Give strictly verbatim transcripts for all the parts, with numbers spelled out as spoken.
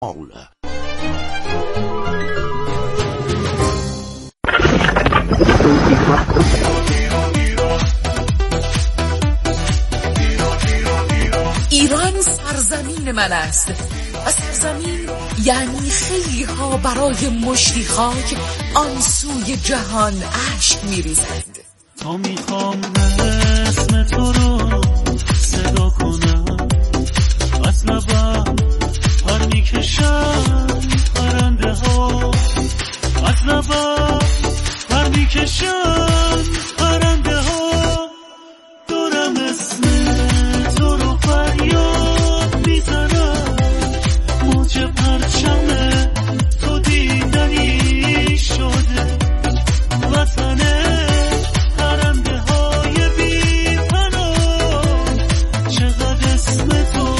ایران سرزمین من است و سرزمین یعنی خیلی ها برای مشتی خاک آن سوی جهان اشک می‌ریزند. تا میخوام اسم تو رو صدا کنم، از لبم پر میکشن پرنده ها، از لبم پر میکشن پرنده ها، دارم اسم تو رو فریاد میزنم، موج پرچم تو دیدنی شده، وطنه پرنده های بی پناه، چقدر اسم تو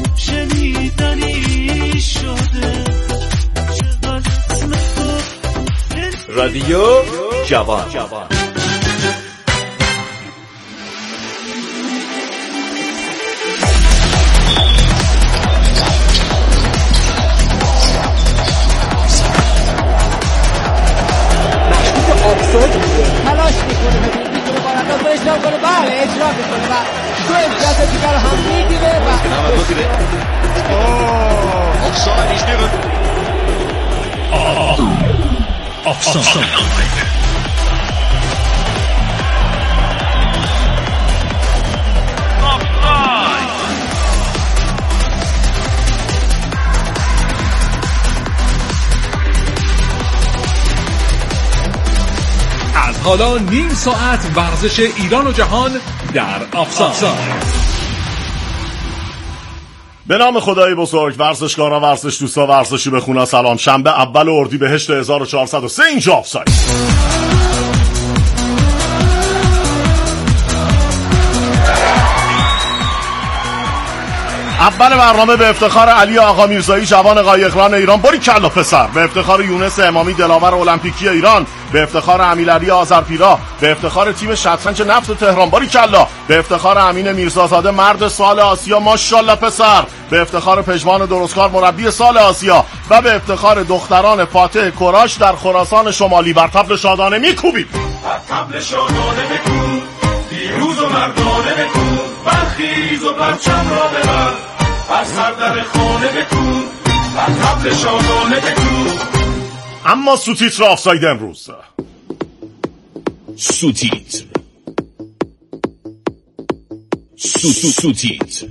شنیدنی شده، چقدر اسم تو. رادیو جوان. تلاش میکنه میتونه بارنداز رو اجرا کنه، بله اجرا میکنه و دو امتیاز دیگر هم میگیره و offside is given. offside. از حالا نیم ساعت ورزش ایران و جهان در آفساید. به نام خدای بزرگ. ورزشکاران، ورزش دوستا، ورزشی بخونا، سلام. شنبه اول اردیبهشت هزار و چهارصد و سه اینجا آفساید. اول برنامه به افتخار علی آقا میرزایی جوان قایقران ایران، باری کلا پسر. به افتخار یونس امامی دلاور المپیکی ایران، به افتخار امیرعلی آذرپیرا، به افتخار تیم شطرنج نفت تهران، باری کلا. به افتخار امین میرزازاده مرد سال آسیا، ماشاءالله پسر. به افتخار پژمان درستکار مربی سال آسیا و به افتخار دختران فاتح کراش در خراسان شمالی. بر طبل شادانه میکوبید، بر طبل شادانه بکوب، پیروز و مردانه بکوب، برخیز و پرچم را ببر، بر سر در خانه بکوب، بر طبل شادانه بکوب. اما سوتیتر آفساید امروز. سوتیتر سوتیتر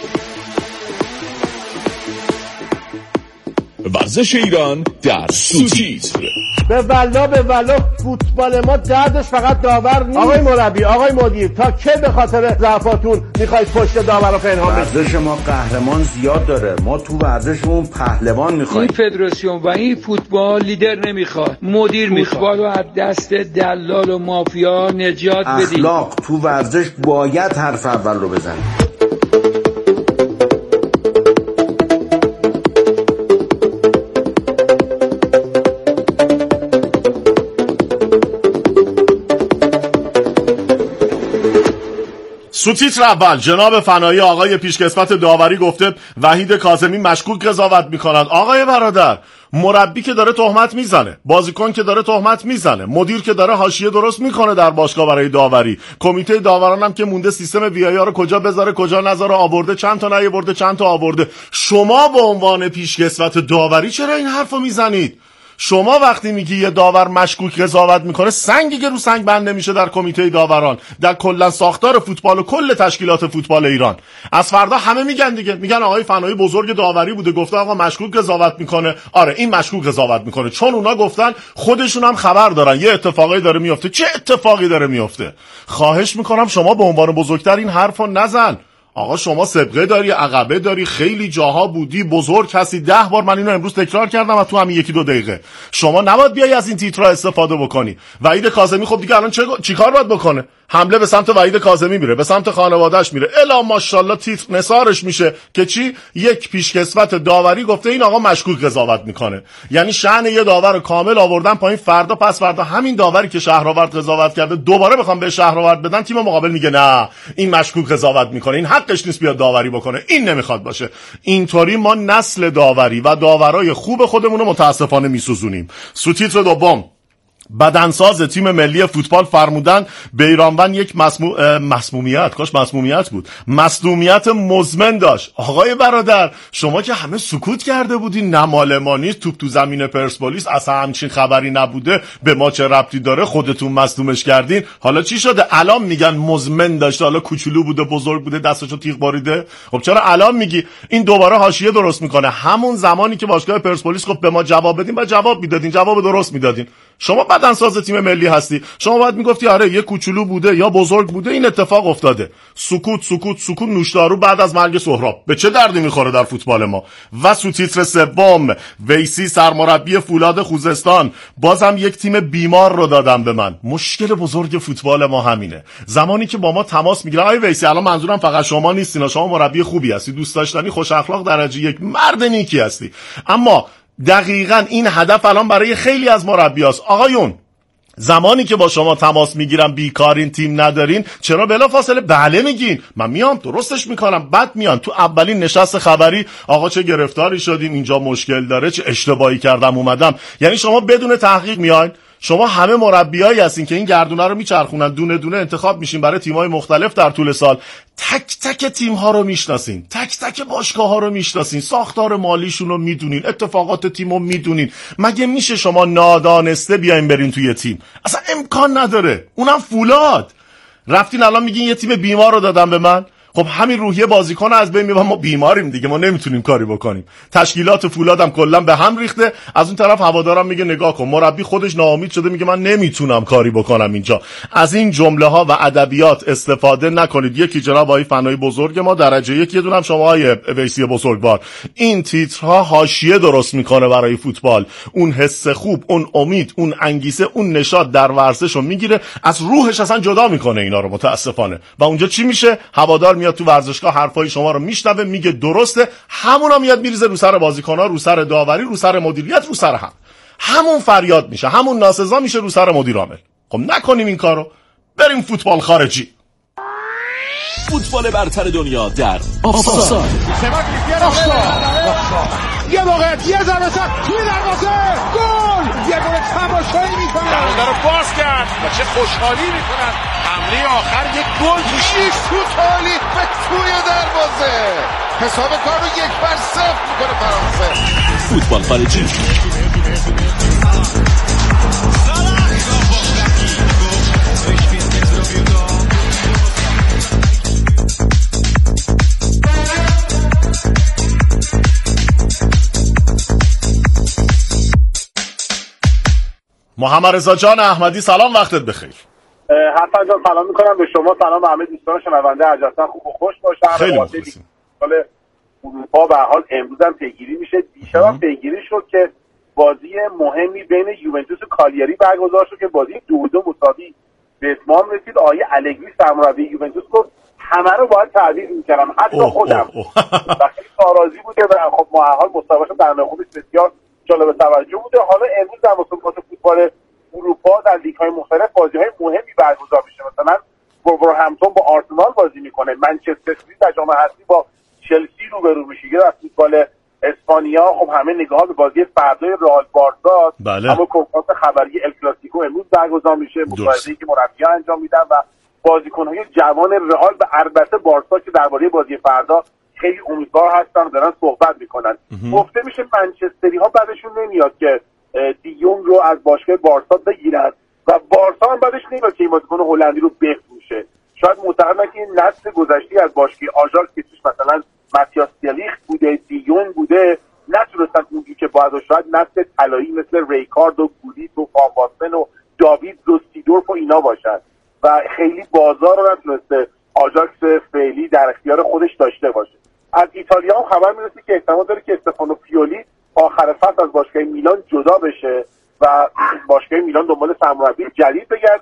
ورزش ایران در سوتیتر. به والله به والله فوتبال ما دردش فقط داور نیست. آقای مربی، آقای مدیر، تا کی به خاطر ضعفاتون میخواید پشت داور رو پنهان بکنید؟ ورزش ما قهرمان زیاد داره، ما تو ورزشمون پهلوان میخوایم. این فدراسیون و این فوتبال لیدر نمیخواد، مدیر میخواد. فوتبال رو از دست دلال و مافیا نجات بدید. اخلاق تو ورزش باید حرف اول رو بزنید. سوتیتر اول. جناب فنایی آقای پیشکسوت داوری گفته وحید کاظمی مشکوک قضاوت میکند. آقای برادر، مربی که داره تهمت میزنه، بازیکن که داره تهمت میزنه، مدیر که داره حاشیه درست میکنه در باشگاه برای داوری، کمیته داوران هم که مونده سیستم وی آی آر رو کجا بذاره کجا نذاره، آورده چند تا نیاورده چند تا آورده. شما به عنوان پیشکسوت داوری چرا این حرفو میزنید؟ شما وقتی میگی یه داور مشکوک قضاوت میکنه، سنگی که رو سنگ بند نمیشه در کمیته داوران، در کلا ساختار فوتبال و کل تشکیلات فوتبال ایران. از فردا همه میگن دیگه، میگن آقای فنایی بزرگ داوری بوده گفته آقا مشکوک قضاوت میکنه. آره این مشکوک قضاوت میکنه، چون اونا گفتن خودشون هم خبر دارن یه اتفاقی داره میفته. چه اتفاقی داره میفته؟ خواهش میکنم شما به عنوان بزرگتر این حرفو نزن. آقا شما سابقه داری، عقبه داری، خیلی جاها بودی، بزرگ هستی. ده بار من اینو امروز تکرار کردم و تو همین یکی دو دقیقه. شما نباید بیای از این تیترا استفاده بکنی. وحید کاظمی خب دیگه الان چه چیکار باید بکنه؟ حمله به سمت وحید کاظمی میره، به سمت خانواده‌اش میره، الا ماشاءالله تیتر نثارش میشه که چی؟ یک پیشکسوت داوری گفته این آقا مشکوک قضاوت میکنه. یعنی شأن یه داور کامل آوردن پایین، فردا پس فردا همین داوری که شهرآورد قضاوت کرده دوباره بخوام به شهرآورد بدن، تیم مقابل میگه نه این مشکوک قضاوت میکنه، این حقش نیست بیاد داوری بکنه، این نمیخواد باشه. اینطوری ما نسل داوری و داورای خوب خودمون رو متاسفانه میسوزونیم. سوتیتر دوم، بدنساز تیم ملی فوتبال فرمودن بیرانوند یک مسمو... مسمومیت کاش مسمومیت بود مصدومیت مزمن داشت. آقای برادر شما که همه سکوت کرده بودین، نمالمانی توپ تو زمین پرسپولیس اصلا همچین خبری نبوده، به ما چه ربطی داره، خودتون مصدومش کردین، حالا چی شده الان میگن مزمن داشته، حالا کوچولو بوده بزرگ بوده دستشو تیغ باریده؟ خب چرا الان میگی؟ این دوباره حاشیه درست میکنه. همون زمانی که باشگاه پرسپولیس گفت به ما جواب بدین، بعد جواب میدادین، جواب درست میدادین. شما بدنساز تیم ملی هستی، شما باید میگفتی آره یه کوچولو بوده یا بزرگ بوده، این اتفاق افتاده. سکوت سکوت سکوت نوشدارو بعد از مرگ سهراب به چه دردی میخوره در فوتبال ما؟ و سوتیتر سوم، ویسی سرمربی فولاد خوزستان، بازم یک تیم بیمار رو دادن به من. مشکل بزرگ فوتبال ما همینه. زمانی که با ما تماس میگیرن، آی ویسی الان منظورم فقط شما نیستین، شما مربی خوبی هستی، دوست داشتنی، خوش اخلاق درجه یک، مرد نیکی هستی، اما دقیقاً این هدف الان برای خیلی از مربیاست. آقایون زمانی که با شما تماس میگیرم بیکارین، تیم ندارین، چرا بلافاصله بله میگین؟ من میام درستش میکنم، بعد میان تو اولین نشست خبری آقا چه گرفتاری شدیم، اینجا مشکل داره، چه اشتباهی کردم اومدم. یعنی شما بدون تحقیق میاین. شما همه مربیایی هستین که این گردونه رو میچرخونن، دونه دونه انتخاب میشین برای تیم‌های مختلف در طول سال، تک تک تیم‌ها رو میشناسین، تک تک باشگاه‌ها رو میشناسین، ساختار مالیشون رو میدونین، اتفاقات تیمو میدونین. مگه میشه شما نادانسته بیاین برین توی تیم؟ اصلا امکان نداره. اونم فولاد رفتین الان میگین یه تیم بیمار رو دادن به من. خب همین روحیه بازیکن از بین میبرم، ما بیماریم دیگه، ما نمیتونیم کاری بکنیم. تشکیلات فولادم کلا به هم ریخته. از اون طرف هوادارم میگه نگاه کن، مربی خودش ناامید شده، میگه من نمیتونم کاری بکنم اینجا. از این جمله ها و ادبیات استفاده نکنید. یکی جناب آقای فنایی بزرگ ما درجه یک، یه دونم شما آقای ویسی بزرگوار. این تیترها حاشیه درست میکنه برای فوتبال. اون حس خوب، اون امید، اون انگیزه، اون نشاط در ورزشو میگیره، از روحش اصلا جدا میکنه اینا رو متاسفانه. و اونجا چی میشه؟ هوادار میاد تو ورزشگاه حرفای شما رو میشنوه، میگه درسته، همونا میاد میریزه رو سر بازیکن‌ها، رو سر داوری، رو سر مدیریت، رو سر هم. همون فریاد میشه، همون ناسزا میشه رو سر مدیر عامل. خب نکنیم این کارو، بریم فوتبال خارجی. فوتبال برتر دنیا در آفساید. یه موقع یه ضربه سر توی دروازه، گل! یه گل تماشایی میکنن، دروازه رو باز کرد و چه خوشحالی میکنن. حمله آخر یک گل توی توتالی به توی دروازه، حساب کار رو یک بر صفر میکنه فرانسه. فوتبال خارجی. محمد رضا جان احمدی سلام، وقتت بخیر. حسن جان سلام میکنم به شما، سلام به همه دوستان شنونده ارجمند، خوب و خوش باشن. خیلی مخلصیم. سال اروپا به حال امروز هم پیگیری میشه، دیشب هم پیگیری شد که بازی مهمی بین یوونتوس و کالیاری برگزار شد که بازی دو دو مساوی به اتمام رسید. آقای الگری سرمربی یوونتوس گفت همه رو باید تعویض میکردم، حتی خودم. و خیلی ناراضی بوده و خب ما هر حال مصاحبهش در خوبی بسیار جالب توجه بوده. حالا امروز در مسابقات فوتبال اروپا در لیگ‌های مختلف بازی‌های مهمی برگزار میشه. مثلا وولورهمپتون با آرسنال بازی میکنه، منچستر سیتی در جام حذفی با چلسی روبرو میشه. یا در فوتبال اسپانیا خب همه نگاه به بازی فردای رئال بارسا، بله. اما کنفرانس خبری ال کلاسیکو امروز برگزار میشه، مصاحبه‌ای که مربی‌ها انجام میدن و بازیکن‌های جوان رئال و البته بارسا که درباره بازی فردا خیلی امیدوار هستن و دارن صحبت میکنن. گفته میشه منچستری‌ها بعدشون نمیاد که دیونگ رو از باشگاه بارسا بگیرن و بارسا هم بعدش نمیاد که این بازیکن هلندی رو بفروشه. شاید معتقدن که این نسل گذشته از باشگاه آژاکس که توش مثلا ماتیاس دلیخت بوده، دیونگ بوده، نتونستن اونجوری که باید، شاید نسل طلایی مثل ریکارد و گولیت و فاباستن و داوید زوستیدورف و اینا باشن و خیلی بازار رو نتونسته آژاکس فعلی در اختیار خودش داشته باشه. از ایتالیا هم خبر میرسه که احتمال داره که استفانو پیولی آخر فصل از باشگاه میلان جدا بشه و باشگاه میلان دنبال سرمربی جدید بگرده.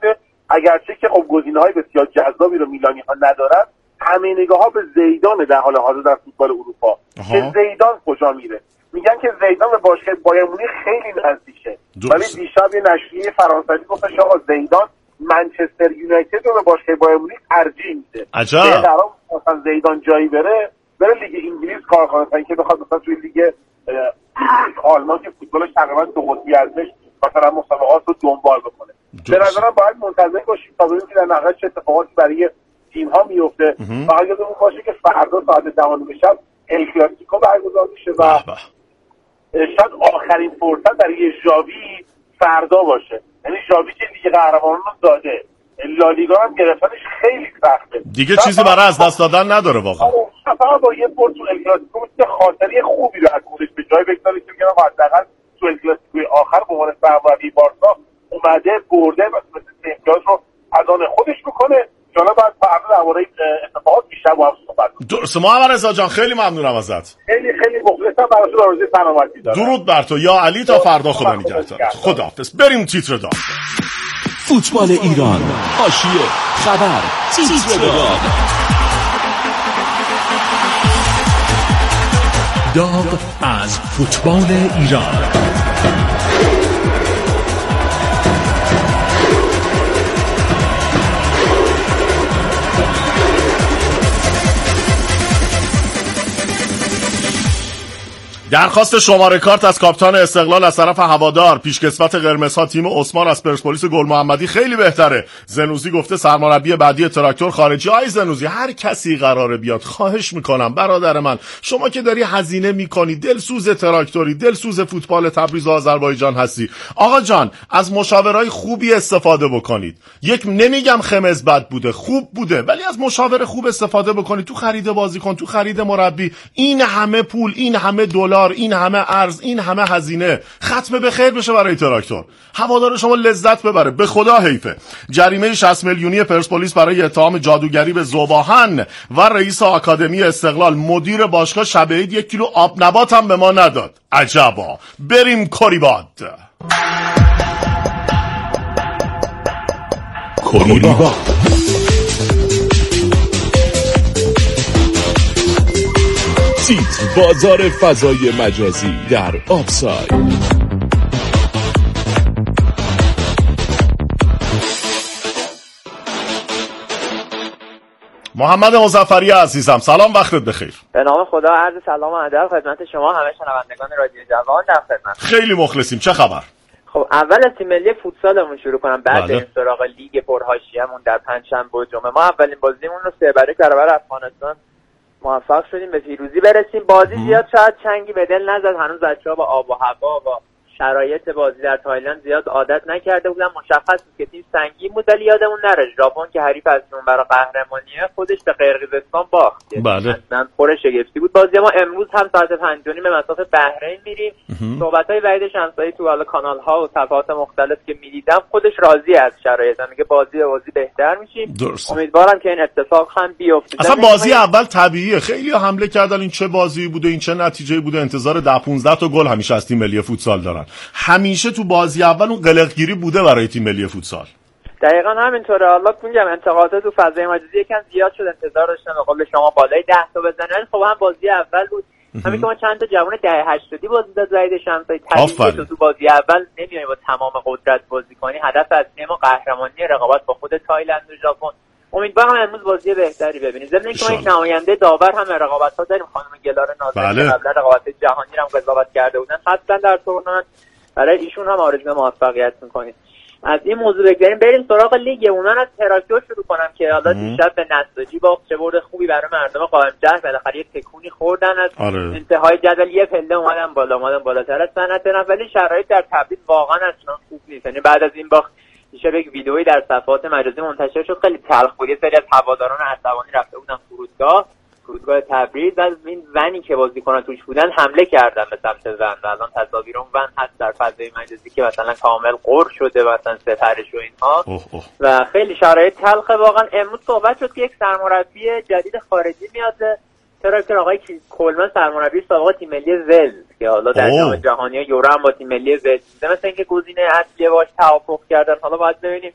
اگرچه که خب گزینه‌های بسیار جذابی رو میلانی‌ها ندارن، همه نگاه‌ها به زیدان در حال حاضر در فوتبال اروپا که زیدان کجا میره. میگن که زیدان به باشگاه بایر مونیخ خیلی نزدیکه، ولی دیشب یه نشریه فرانسوی گفتش آقا زیدان منچستر یونایتد رو به باشگاه بایر مونیخ ترجیح میده. عجب. قرار مثلا زیدان جایی بره بره لیگ انگلیس کار کنه، تا اینکه بخواد مثلا توی لیگ آلمان که فوتبالش تقریبا دو قطبی ازش مثلا مسابقات رو دنبال بکنه. به نظرم باید منتظر باشیم تا ببینیم که در نهایت چه اتفاقاتی برای تیم ها میفته. فقط یادمون باشه که فردا ساعت ده شب ال کلاسیکو برگزار میشه و شاید آخرین فرصت برای ژاوی فردا باشه. یعنی ژاوی که لیگ قهرمانان رو داده، لالیگا هم گرفتنش خیلی سخته، دیگه چیزی برای از دست دادن نداره واقعا. فقط با یه برد تو ال کلاسیکو میشه خاطری خوبی رو از خودش به جای بگذاره که میگن حداقل تو ال کلاسیکوی آخر به عنوان سرمربی بارسا اومده برده و مثل امتیاز رو از آن خودش بکنه. حالا بعد فردا درباره اتفاقات بیشتر با هم صحبت کنیم. درسته محمد رضا جان، خیلی ممنونم ازت. خیلی خیلی مخلصم، براتون آرزوی سلامتی دارم. درود بر تو یا علی، تا فردا خدا نگهدار. خداحافظ. بریم تیتر دار. فوتبال ایران، حاشیه، خبر، تیتر دار. داغ از فوتبال ایران. درخواست شماره کارت از کاپیتان استقلال از طرف هوادار. پیشکسوت قرمزها تیم عثمان از پرسپولیس گل محمدی خیلی بهتره. زنوزی گفته سرمربی بعدی تراکتور خارجی. آی زنوزی، هر کسی قراره بیاد، خواهش میکنم برادر من، شما که داری هزینه میکنی، دلسوز تراکتوری، دلسوز فوتبال تبریز و آذربایجان هستی، آقا جان از مشاورای خوبی استفاده بکنید. یک نمیگم خمز بد بوده، خوب بوده، ولی از مشاور خوب استفاده بکنید تو خرید بازیکن، تو خرید مربی. این همه پول، این همه دلار، این همه ارز، این همه هزینه، ختم به خیر بشه برای تراکتور. هوادار شما لذت ببره. به خدا حیفه. جریمه شصت میلیونی پرسپولیس برای اتهام جادوگری به ذوباهن و رئیس آکادمی استقلال. مدیر باشگاه شب عید یک کیلو آب نبات هم به ما نداد. عجبا. بریم کوریباد. کوریباد. تیتر بازار فضای مجازی در آفساید. محمد مظفری عزیزم، سلام، وقتت بخیر. به نام خدا، عرض سلام و ادب خدمت شما همه شنوندگان رادیو جوان در خدمت. خیلی مخلصیم. چه خبر؟ خب اول از تیم ملی فوتسالمون شروع کنم، بعد بریم سراغ لیگ پرحاشیه‌مون. در پنجشنبه و جمعه ما اولین بازیمون رو سه برابر برابر افغانستان موفق شدیم به پیروزی برسیم. بازی زیاد شاید چنگی به دل نزد، هنوز بچه‌ها با آب و هوا و شرایط بازی در تایلند زیاد عادت نکرده بودن. مشخص بود که تیم سنگین بود، ولی یادمون نره ژاپن که حریف هستون برای قهرمانیه خودش به قرقیزستان باخت. بله. اصلا پر شگفتی بود بازی ما. امروز هم ساعت پنج و نیم به مسافه بحرین میریم. صحبت‌های وحید شمسایی تو حالا کانال‌ها و صفحات مختلف که می‌دیدم خودش راضی از شرایط، میگه بازی بازی بهتر میشیم. درست. امیدوارم که این اتفاق هم بیفته. اصلا بازی اول طبیعیه، خیلی حمله کردن، این چه بازی بوده، این چه نتیجه بوده، انتظار ده پانزده تا گل همیشه از تیم ملی فوتسال دارن. همیشه تو بازی اول اون قلقگیری بوده برای تیم ملی فوتسال. دقیقاً همینطوره. حالا میگم انتقادات تو فضای مجازی یکم زیاد شد، انتظار داشتم به قول شما بالای ده تا بزنن. خب هم بازی اول بود، همین که ما چند تا جوان دهه هشتادی بازی داد وحید شمسایی. طبیعیه تو بازی اول نمیای با تمام قدرت بازی کنی. هدف اصلی ما قهرمانی، رقابت با خود تایلند و ژاپن. امیدوارم امروز بازی بهتری ببینیم. ضمن اینکه ما یک نماینده داور هم رقابت‌ها داریم، خانم گلار ناظری که قبلا رقابت جهانی رو هم قضاوت کرده بودن، حتما در تورنمنت برای ایشون هم آرزوی موفقیت می‌کنیم. از این موضوع بگذاریم بریم سراغ لیگ. اونان از تراکتور شروع کنم که حالا دیشب به نساجی باخت. چه برد خوبی برای مردم قائم جهر، بالاخره یه تکونی خوردن از آره. انتهای جدول یه پله اومدن بالا، اومدن بالاتر از صنعت نفت، ولی شرایط در تبریز واقعا اصلا خوب نیست. یعنی بعد از این باخت دیشب یک ویدئویی در صفحات مجازی منتشر شد، خیلی تلخ بود. یه سری از هواداران عصبانی رفته بودن فرودگاه فرودگاه تبریز، از این ونی که بازیکنان توش بودن حمله کردن به سمت ون. الان تصاویر اون ون هست در فضای مجازی که مثلا کامل قر شده، مثلا سپرش و اینها اوه اوه. و خیلی شرایط تلخه واقعا. امروز صحبت شد که یک سرمربی جدید خارجی میاد. تراکتور آقای کولمن سرمربی سابق تیم ملی ولز که حالا در جام جهانی یورو هم با تیم ملی ولز بوده، مثلا اینکه گزینه اصلی باش توافق کردن. حالا باید ببینیم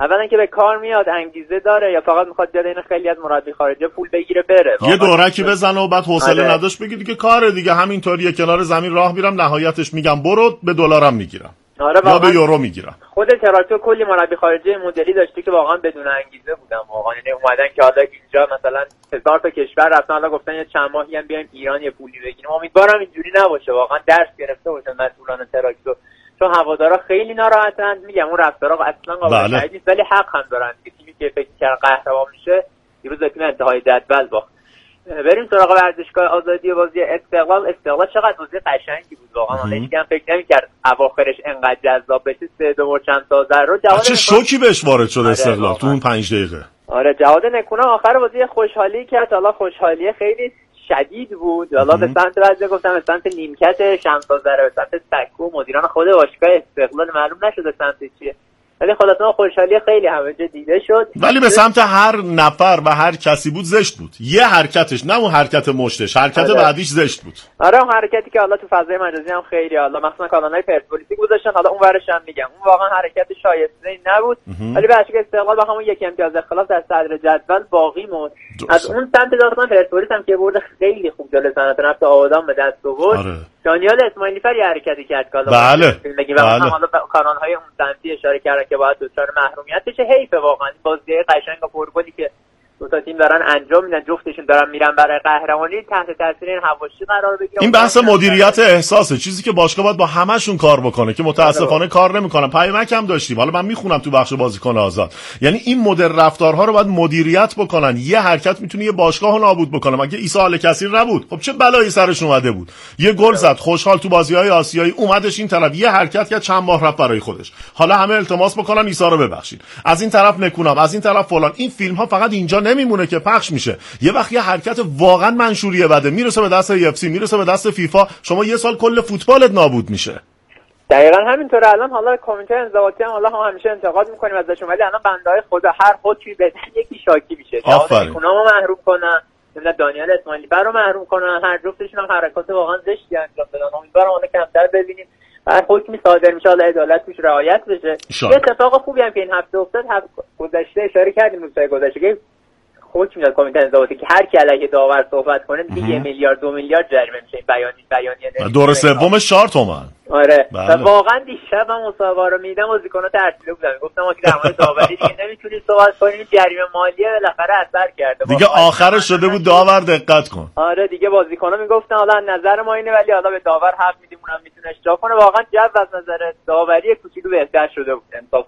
اولا که به کار میاد، انگیزه داره، یا فقط میخواد بیاد این خیلی از مربی خارجی پول بگیره بره یه دورکی بزنه و بعد حوصله آره. نداشت بگی دیگه کاره دیگه همینطوریه کنار زمین راه میرم نهایتش میگم برو به دلارم میگیرم آره یا به یورو میگیرم. خود تراکتور کلی مربی خارجی مدلی داشته که واقعا بدون انگیزه بودن واقعا، یعنی اومدن که حالا اینجا مثلا هزار تا کشور رفتن حالا گفتن یه چند ماهی هم بیایم ایران یه پولی بگیریم. امیدوارم اینجوری نباشه، واقعا درس گرفته باشن مسئولان تراکتور، چون هوادارا خیلی ناراحتن. میگم اون رفتارا اصلا قابل تایید نیست ولی حق هم دارن که تیمی که فکر کرد قهرمان میشه دیروز تیم انتهای جدول باخت. بریم سراغ ورزشگاه آزادی و بازی استقلال. استقلال چقدر بازی قشنگی بود واقعا، من هیچ کم فکر نمی‌کرد اواخرش انقدر جذاب بشه. سه دو چند تا رو جواد چه شوکی بهش وارد شد استقلال آره تو اون پنج دقیقه. آره جواد نکونا آخر بازی خوشحالی کرد، حالا خوشحالی خیلی شدید بود، حالا به سمت بعضی گفتم به سمت نیمکت شمس‌آذر، به سمت سکو مدیران خود باشگاه استقلال، معلوم نشد سمت چیه، ولی خلاصا خوشحالی خیلی همه جا دیده شد. ولی به سمت هر نفر و هر کسی بود زشت بود. یه حرکتش، نه اون حرکت مشتش، حرکت آره. بعدیش زشت بود. آره اون حرکتی که حالا تو فضای مجازی هم خیلی حالا مثلا کانالای پرسپولیسی گذاشتن، حالا اون ورش هم میگم اون واقعا حرکت شایسته نبود، ولی به اشکال استقلال با همون یک امتیاز اختلاف در صدر جدول باقی موند. از اون سمت داستان پرسپولیس هم که برد خیلی خوب جلوی صنعت نفت آبادان به دست آورد. آره. دانیال اسماعیلی فر یه حرکتی کرد که بله. بله. حالا کانال‌های اون سمتی اشاره کردن که باید دچار محرومیت بشه. حیف واقعا بازی قشنگ و پرگلی که دو تا تیم دارن انجام میدن، جفتشون دارن میرن برای قهرمانی، تحت تاثیر این حواشی قرار بگیرن. این بحث مدیریت احساسه، چیزی که باشگاه باید با همشون کار بکنه که متاسفانه کار نمیکنن. پیامک هم داشتیم، حالا من میخونم تو بخش بازیکن آزاد، یعنی این مدل رفتارها رو باید مدیریت بکنن. یه حرکت میتونه یه باشگاهو نابود بکنه. مگه عیسی آل کثیر نبود؟ خب چه بلایی سرش اومده بود، یه گل زد خوشحال تو بازی‌های آسیایی، اومدش این طرف یه حرکت کرد چند ماه رفت برای خودش، حالا همه التماس بکنن عیسی رو ببخشید، از این طرف نکونم، از این طرف فلان. این فیلم ها فقط اینجا نمیمونه که پخش میشه، یه وقت یه حرکت واقعا منشوریه بده میرسه به دست ای اف سی، میرسه به دست فیفا، شما یه سال کل فوتبالت نابود میشه. دقیقاً همینطوره. الان حالا کمیته انضباطی هم حالا هم همیشه انتقاد میکنیم ازشون، ولی الان بنده‌های خدا هر حکمی بدن یکی شاکی میشه. جواد نکونامو محروم کنن، مثلا دانیال اسماعیلی رو محروم کنن، هر جفتشون هم حرکات واقعا زشتی انجام دادن. امیدوارم اون کمتر ببینیم، هر حکمی صادر میشه حالا عدالت توش رعایت بشه. یه اتفاق خوبی هم که این هفته افتاد، هفته گذشته اشاره کردیم روزهای گذشته که حکم میاد کمیته انضباطی که هر کی علیه داور صحبت کنه دیگه یه میلیارد دو میلیارد جریمه میشه. این بیانی بیانیه دور سوم چهار تومن. آره بله. و واقعا دیشب من مصاحبه رو میدم بازیکن‌ها تعطیل بودن، گفتم ما که در مورد داوری دیگه نمیتونیم صحبت کنیم، جریمه مالیه بالاخره اثر کرده دیگه، آخرش شده بود داور دقت کن. آره دیگه بازیکن‌ها میگفتن حالا نظر ما اینه ولی حالا به داور حق میدیم اونم میتونه اجرا کنه. واقعا جو از نظر داوری کوچولو بهتر شده بود انصافا.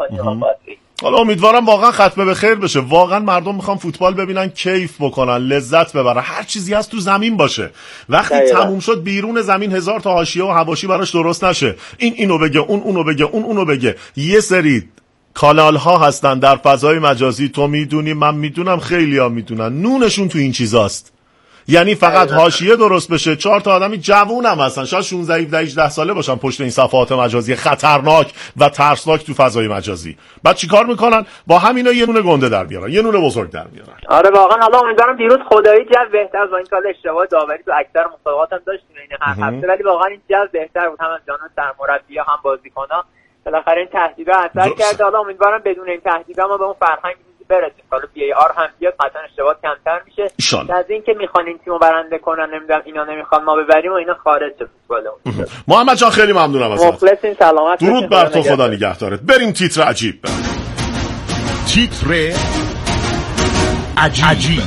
حالا امیدوارم واقعا ختمه به خیر بشه. واقعا مردم میخوان فوتبال ببینن، کیف بکنن، لذت ببرن، هر چیزی هست تو زمین باشه. وقتی دقیقا. تموم شد بیرون زمین هزار تا حاشیه و حواشی براش درست نشه، این اینو بگه، اون اونو بگه، اون اونو بگه. یه سری کانال ها هستن در فضای مجازی، تو میدونی من میدونم خیلی‌ها میدونن، نونشون تو این چیزاست. یعنی فقط حاشیه درست بشه، چهار تا آدمی جوونم هستن، شاید شانزده هجده ساله باشن پشت این صفحات مجازی خطرناک و ترسناک تو فضای مجازی. بعد چیکار میکنن؟ با همینا یه نونه گنده در بیارن، یه نونه بزرگ در بیارن. آره واقعا. حالا امیدوارم دیروز خدایی جو بهتر از این سال اشتباه داوری تو اکثر مسابقات هم داشتیم این هر هفته، ولی واقعا این جو بهتر بود، هم از جانب سرمربی‌ها هم بازیکن‌ها. بالاخره این تهدیدها اثر کرده. حالا امیدوارم بدون این تهدیدها ما به اون فرهنگ برسیم. حالا بی ای آر هم بیاد قطعا اشتباهات کمتر میشه. از این که میخوان این تیمو برنده کنن، نمیدونم اینا نمیخوان ما ببریم و اینا خارج فوتبالمون. محمد جان خیلی ممنونم ازت. مخلصین، سلامت. درود بر تو، خدا نگهدارت. بریم تیتر عجیب. تیتر عجیب, عجیب.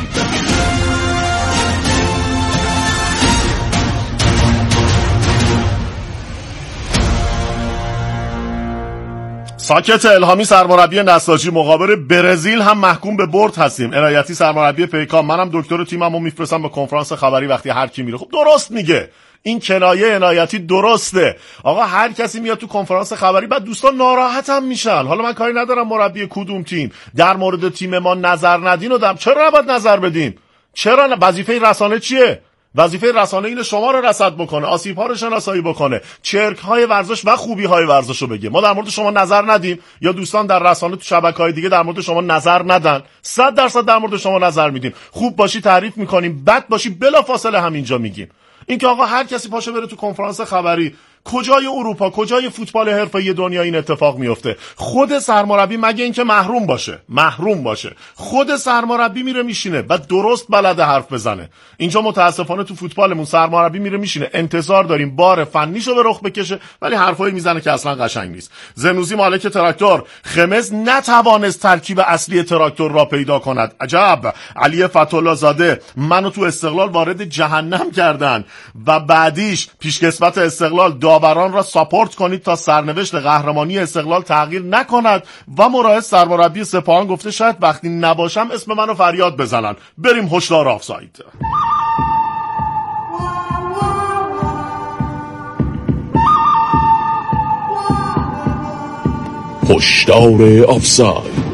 ساکت الهامی سرمربی نساجی مقابل برزیل هم محکوم به برد هستیم. عنایتی سرمربی پیکان، منم دکتر تیممو میفرستم به کنفرانس خبری وقتی هر کی میره. خب درست میگه، این کنایه عنایتی درسته. آقا هر کسی میاد تو کنفرانس خبری بعد دوستان ناراحت هم میشن. حالا من کاری ندارم مربی کدوم تیم در مورد تیم ما نظر ندین و دم. چرا نباید نظر بدیم؟ چرا نه؟ وظیفه رسانه چیه؟ وظیفه رسانه اینه شما رو رصد بکنه، آسیب‌ها رو شناسایی بکنه، چرک‌های ورزش و خوبی‌های ورزش رو بگه. ما در مورد شما نظر ندیم یا دوستان در رسانه تو شبکه‌های دیگه در مورد شما نظر ندن، صد درصد در مورد شما نظر میدیم. خوب باشی تعریف میکنیم، بد باشی بلافاصله همینجا میگیم. این که آقا هر کسی پاشه بره تو کنفرانس خبری کجای اروپا، کجای فوتبال حرفه‌ای دنیا این اتفاق میفته؟ خود سرمربی مگه اینکه محروم باشه محروم باشه خود سرمربی میره میشینه و درست بلده حرف بزنه. اینجا متاسفانه تو فوتبالمون سرمربی میره میشینه، انتظار داریم بار فنیشو به رخ بکشه ولی حرفایی میزنه که اصلا قشنگ نیست. زنوزی مالک تراکتور: خمس نتوانست ترکیب اصلی تراکتور را پیدا کند. عجب. علی فتح‌الله زاده: منو تو استقلال وارد جهنم کردن و بعدیش پیشکسوت استقلال: داوران را ساپورت کنید تا سرنوشت قهرمانی استقلال تغییر نکند. و مراقب سرمربی سپاهان گفته شاید وقتی نباشم اسم منو فریاد بزنن. بریم هشدار آفساید. هشدار آفساید.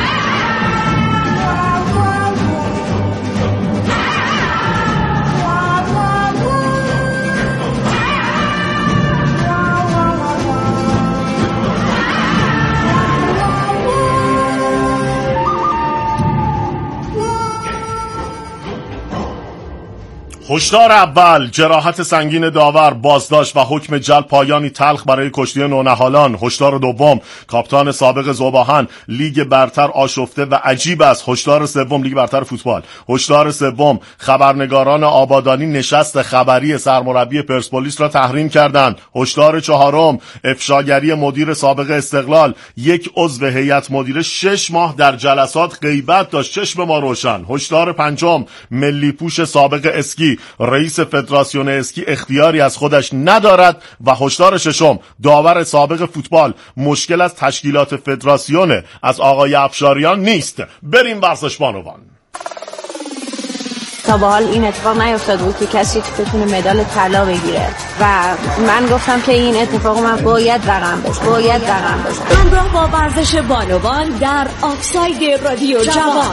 هشدار اول: جراحت سنگین داور، بازداشت و حکم جلب پایانی تلخ برای کشتی نونهالان. هشدار دوم: کاپیتان سابق ذوباهن، لیگ برتر آشفته و عجیب است. هشدار سوم: لیگ برتر فوتبال. هشدار سوم: خبرنگاران آبادانی نشست خبری سرمربی پرسپولیس را تحریم کردند. هشدار چهارم: افشاگری مدیر سابق استقلال، یک عضو هیئت مدیره شش ماه در جلسات غیبت داشت. چشم ما روشن. هشدار پنجم: ملی پوش سابق اسکی، رئیس فدراسیون اسکی اختیاری از خودش ندارد. و هشدار ششم: داور سابق فوتبال، مشکل از تشکیلات فدراسیونه، از آقای افشاریان نیست. بریم ورزش بانوان. تا به حال این اتفاق نیفتاده بود که کسی بتونه مدال طلا بگیره و من گفتم که این اتفاق من باید رقم بزنم باید رقم بزنم. همراه با ورزش بانوان در آفساید رادیو جوان.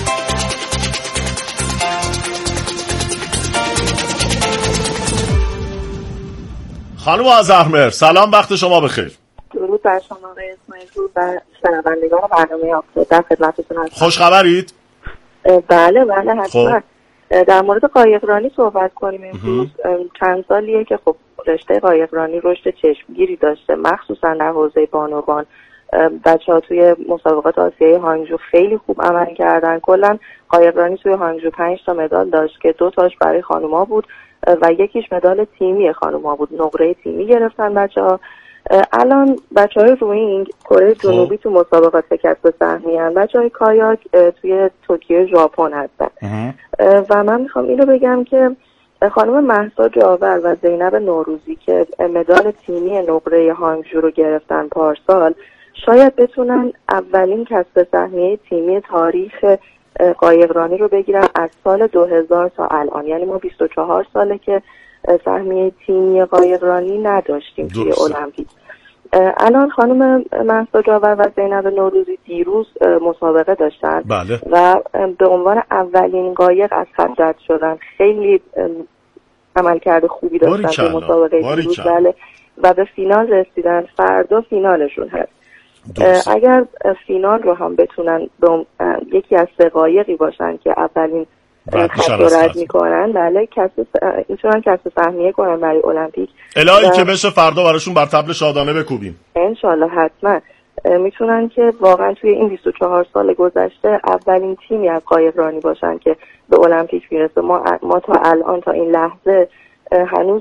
خانم آذرمهر سلام، وقت شما بخیر. درود بر شما آقای اسماعیل و شنوندگان برنامه آفساید، در خدمتتون هستم. خوش خبرید؟ بله بله حتما. در مورد قایقرانی صحبت کنیم امروز. چند سالیه که خب رشته قایقرانی رشد چشمگیری داشته، مخصوصا در حوزه بانوان. بچه‌ها توی مسابقات آسیایی هانگجو خیلی خوب عمل کردن. کلا قایقرانی توی هانگجو پنج تا مدال داشت که دو تاش برای خانوما بود و یکیش مدال تیمی خانوما بود. نقره تیمی گرفتن بچه‌ها. الان بچه‌های روینگ کره جنوبی تو مسابقات کسب سهمی ان. بچه‌های کایاک توی توکیو ژاپن هستن. و من میخوام اینو بگم که خانم مهسا جاور و زینب نوروزی که مدال تیمی نقره هانگجو رو گرفتن پارسال، شاید بتونن اولین کسب سهمیه تیمی تاریخ قایقرانی رو بگیرن از سال دو هزار تا الان. یعنی ما بیست و چهار ساله که سهمیه تیمی قایقرانی نداشتیم توی المپیک. الان خانم مهسا جاور و زینب نوروزی دیروز مسابقه داشتن. بله. و به عنوان اولین قایق از خط رد شدن. خیلی عملکرد خوبی داشتن توی مسابقه دیروز. بله. و به فینال رسیدن. فردا فینالشون هست. اگر فینال رو هم بتونن یکی از سه قایقی باشن که اولین خط رو رد میکنن، بله، کسب میتونن کسب سهمیه کنن برای المپیک. الهی که بشه فردا براشون بر طبل شادانه بکوبیم انشالله. حتما میتونن که واقعا توی این بیست و چهار سال گذشته اولین تیمی از قایقرانی باشن که به المپیک میرسه. ما ما تا الان تا این لحظه هنوز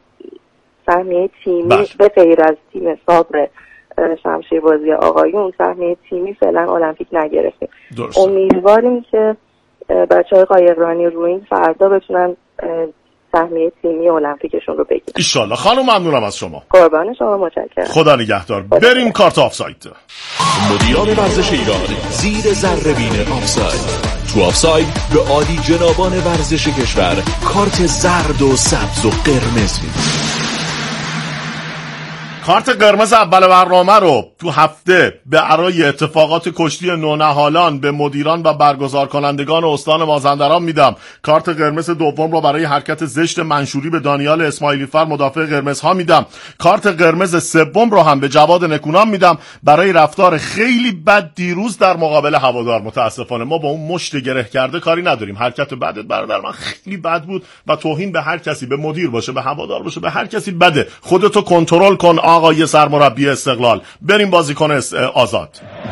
سهمیه تیمی به غیر از تیم صابر شمشیربازی آقایون سهمیه تیمی فعلا المپیک نگرفتیم. امیدواریم که بچه‌های قایقرانی روینگ فردا بتونن سهمیه تیمی المپیکشون رو بگیرن ان شاء الله. خانم ممنونم از شما. قربان شما، متشکرم. خدا نگهدار. بریم کارت آفساید. مدیران ورزش ایران زیر ذره‌بین آفساید. تو آفساید به عالی جنابان ورزش کشور کارت زرد و سبز و قرمز میدن. کارت قرمز اول برنامه رو تو هفته به برای اتفاقات کشتی نونهالان به مدیران و برگزار کنندگان استان مازندران میدم. کارت قرمز دوم رو برای حرکت زشت منشوری به دانیال اسماعیلی فر مدافع قرمزها میدم. کارت قرمز سوم رو هم به جواد نکونام میدم برای رفتار خیلی بد دیروز در مقابل هوادار. متاسفانه ما با اون مشت گره کرده کاری نداریم. حرکت بدت برادر من خیلی بد بود و توهین به هر کسی، به مدیر باشه، به هوادار باشه، به هر کسی بده. خودتو کنترل کن آقای سرمربی استقلال. بریم بازیکن آزاد.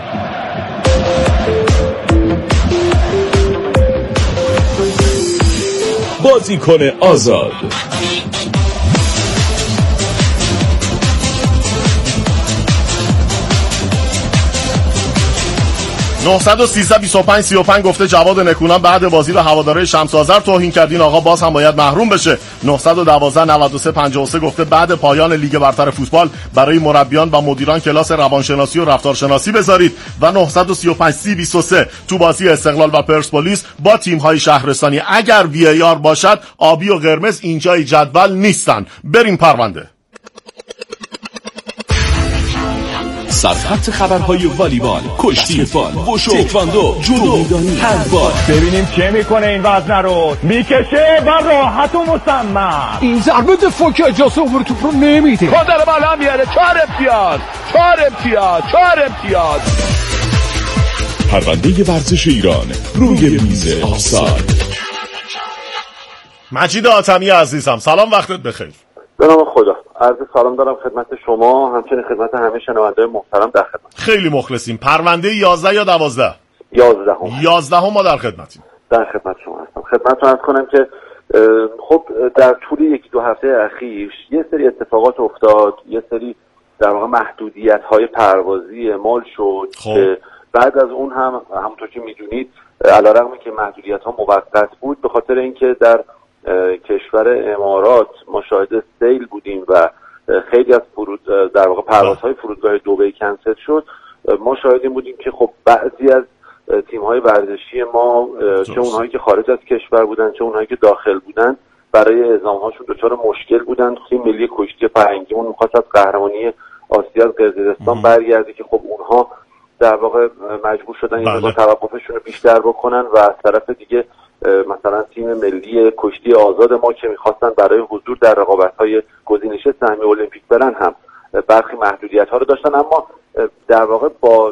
بازیکن آزاد. نه صفر سه دو پنج سی و پنج گفته جواد نکونام بعد بازی به هواداره شمس آذر توهین کردین، آقا باز هم باید محروم بشه. نه یک دو نه سه پنج سه گفته بعد پایان لیگ برتر فوتبال برای مربیان و مدیران کلاس روانشناسی و رفتارشناسی بذارید. و نه سه پنج سی بیست و سه تو بازی استقلال و پرسپولیس با تیم‌های شهرستانی اگر وی ای آر باشد آبی و قرمز اینجای جدول نیستن. بریم پرونده. سرخط خبرهای والیبال، کشتی فال، وشو، تکواندو، جودو میدانی، هندبال. ببینیم چه میکنه این وزنه رو. میکشه و راحت و مصمم. این ضربه دفاع که اجازه عمر توپ رو نمیده. پادر بالا میاره. چهار امتیاز چهار امتیاز چهار امتیاز. پرونده ورزش ایران روی میز آفساید. مجید آتمی عزیزم سلام، وقتت بخیر. به نام خدا. عرض سلام دارم خدمت شما، همچنین خدمت همه شنونده‌های محترم در خدمت. خیلی مخلصیم. پرونده یازده یا دوازده؟ یازده هم. یازده هم ما در خدمتیم. در خدمت شما هستم. خدمتتون عرض کنم که خب در طول یکی دو هفته اخیر یه سری اتفاقات افتاد، یه سری در واقع محدودیت‌های پروازی اعمال شد خب. که بعد از اون هم همونطور که می‌دونید علیرغم که محدودیت‌ها موقت بود به خاطر اینکه در کشور امارات ما شاهد سیل بودیم و خیلی از فرود در واقع پروازهای فرودگاه دبی کنسل شد، ما شاهدیم بودیم که خب بعضی از تیم‌های ورزشی ما چه اونهایی که خارج از کشور بودن چه اونهایی که داخل بودن برای اعزام‌هاشون دچار مشکل بودن. تیم ملی کشتی فرهنگیمون می‌خواست از قهرمانی آسیا از قرقیزستان برگرده که خب اونها در واقع مجبور شدن این مقدار توقفشون رو بیشتر بکنن و از طرف دیگه مثلا تیم ملی کشتی آزاد ما که میخواستن برای حضور در رقابت‌های گزینش سهمی المپیک برن هم برخی محدودیت‌ها رو داشتن، اما در واقع با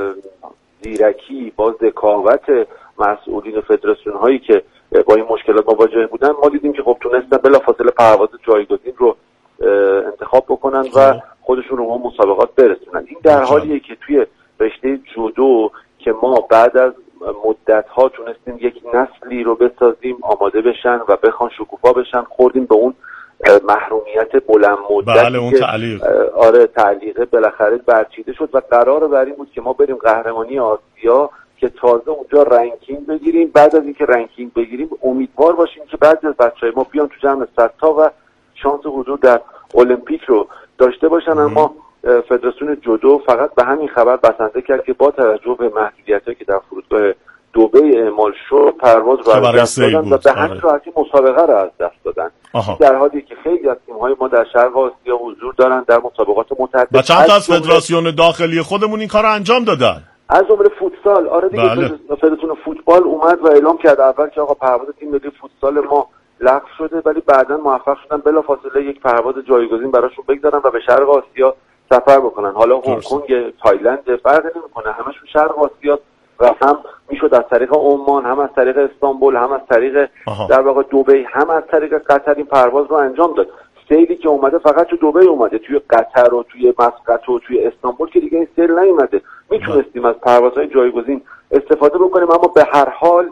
زیرکی با ذکاوت مسئولین و فدراسیون‌هایی که با این مشکلات مواجه بودن ما دیدیم که خب تونستن بلافاصله پرواز جایگزین رو انتخاب بکنن و خودشون رو به مسابقات برسونن. این در حالیه که توی رشته جودو که ما بعد از مدت‌ها تونستیم یک نسلی رو بسازیم آماده بشن و بخوان شکوفا بشن، خوردیم به اون محرومیت بلند مدت. بله اون تعلیق. آره تعلیقه بالاخره برچیده شد و قرار بر این بود که ما بریم قهرمانی آسیا که تازه اونجا رنکینگ بگیریم. بعد از اینکه رنکینگ بگیریم امیدوار باشیم که بعضی از بچه‌های ما بیان تو جمع صد تا و شانس حضور در المپیک رو داشته باشن. اما فدراسیون جودو فقط به همین خبر بسنده کرد که با توجه به محدودیت‌هایی که در فرودگاه دبی اعمال شد پرواز رو از دست دادن و به همین راحتی مسابقه رو از دست دادن. در حالی که خیلی از تیم‌های ما در شرق آسیا حضور دارن در مسابقات متعدد و چند تا از فدراسیون داخلی خودمون این کارو انجام دادن، از جمله فوتسال. آره دیگه بله. فدراسیون فوتبال اومد و اعلام کرد اول که آقا پرواز تیم ملی فوتسال ما لغو شده، ولی بعداً موفق شدن بلافاصله یک پرواز جایگزین براشون بگذارن و به شرق آسیا سفر بکنن. حالا هنگ کنگ، تایلند فرقی نمیکنه، همشون شرق آسیا و هم میشد از طریق عمان، هم از طریق استانبول، هم از طریق در واقع دبی، هم از طریق قطر این پرواز رو انجام داد. سیلی که اومده فقط تو دبی اومده، توی قطر و توی مسقط و توی استانبول که دیگه این سیل نیومده. میتونستیم از پروازهای جایگزین استفاده بکنیم، اما به هر حال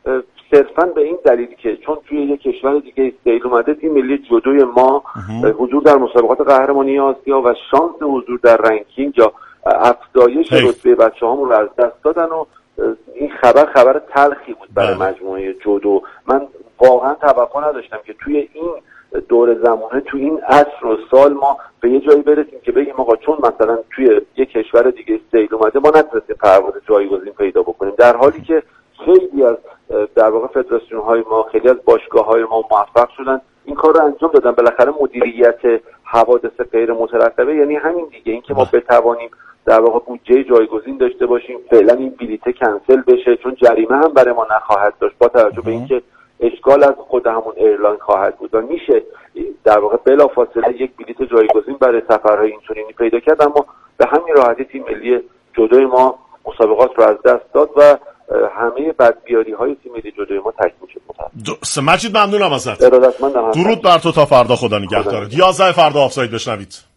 صرفاً به این دلیلی که چون توی یک کشور دیگه سیل اومده تیم ملی جودوی ما حضور در مسابقات قهرمانی آسیا و شانس حضور در رنکینگ یا افزایش رتبه بچه‌هامون رو از دست دادن و این خبر خبر تلخی بود برای مجموعه جودو. من واقعا توقع نداشتم که توی این دور زمانه توی این عصر و سال ما به یه جایی برسیم که بگیم آقا چون مثلا توی یک کشور دیگه سیل اومده ما نتونستیم پرواز جایگزین پیدا بکنیم، در حالی که خیلی از در واقع فدراسیون‌های ما، خیلی از باشگاه‌های ما موفق شدن این کار رو انجام دادن. بالاخره مدیریت حوادث غیر مترتبه یعنی همین دیگه، این که ما بتوانیم در واقع بودجه جایگزین داشته باشیم، فعلا این بلیت کنسل بشه چون جریمه هم برای ما نخواهد داشت با توجه به اینکه اشکال از خود همون ایرلاین خواهد بود و میشه در واقع بلافاصله یک بلیت جایگزین برای سفرهای اینطورینی پیدا کرد، اما به همین راحتی تیم ملی جودوی ما مسابقات رو از دست داد و همه بدبیاری های تیم ملی جودوی ما تکمیل شد. مجید ممنونم ازت. ارادتمندم. درود بر تو تا فردا، خدا نگهدارت. یازده فردا آفساید بشنوید.